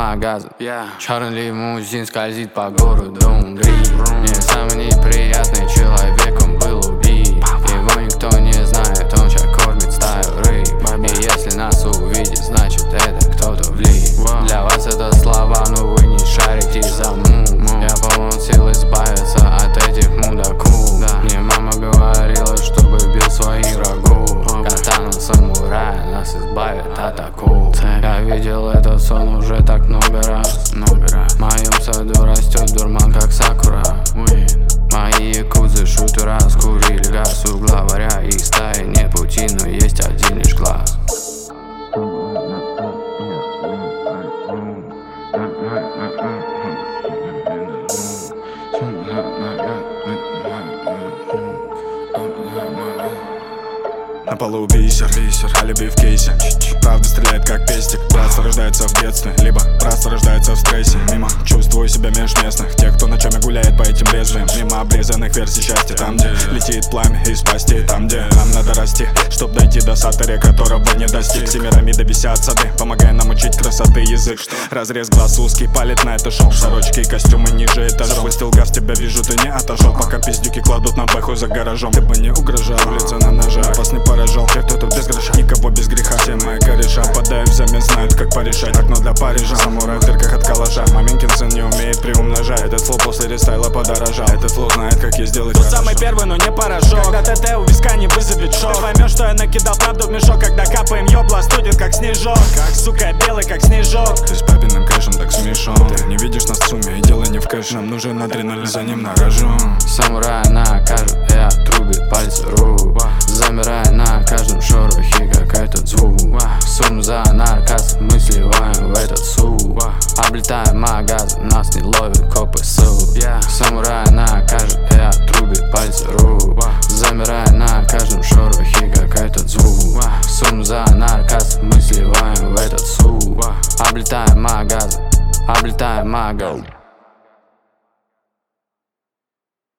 магазин. Черный лимузин скользит по городу Унгри. Мне самый неприятный человек, он был убит. Его никто не знает, он сейчас кормит стаю рыб. И если нас увидит, значит это кто-то влип. Для вас это слова, но вы не шарите за мум. Я полон сил избавиться от этих мудаков. Мне мама говорила, чтобы бил своих врагов. Катана самурая нас избавит от акул. Я видел этот сон уже так много раз. В моем саду растет дурман, как сакура. Мои якудзы шутера скурили газ. У главаря их стаи нет пути, но есть один лишь глаз. На полу бисер, алиби в кейсе. Правда стреляет как пестик. Братство рождается в детстве, либо братство рождается в стрессе. Мимо чувствую себя межместных, тех, кто ночами гуляет по этим лезвиям. Мимо обрезанных версий счастья. Там, где летит пламя из пасти. Там, где нам надо расти, чтоб дойти до сатори, которого не достиг. Семирамиды висят сады, помогая нам учить красоты язык. Разрез глаз узкий, палит на это шоу. Сорочки и костюмы ниже этажом. Запустил газ, тебя вижу, ты не отошел. Пока пиздюки кладут на бэху за гаражом. Ты бы не угрожал, лица на ножах. Вас не поражал, я кто-то без гроша, никого без греха. Все мои кореша подают взамен, знают как порешать. Окно для Парижа, самурай в дырках от калаша. Маменькин сын не умеет приумножать. Этот флоу после рестайла подорожал. Этот флоу знает, как ей сделать хорошо. Самый первый, но не порошок. Когда ТТ у виска не вызовет шок. Ты поймешь, что я накидал правду в мешок. Когда капаем, ёбла студит, как снежок. Сука, белый, как снежок. Ты с папиным кэшем так смешон. Ты не видишь нас в сумме, и дело не в кэш. Нам нужен адреналин, за ним на рожу. Самурай накажет и отрубит пальцы рук. Замирая на каждом шорохе, как этот звук. Сум за нарказ, мы сливаем в этот суп. Облетаем магазин, нас не ловят копы суд. Самурай накажет и отрубит пальцы рук. Замирая на каждом шорохе, как этот звук. Сум за нарказ, мы сливаем в этот суп. Облетаем магазин, облетаем магазин.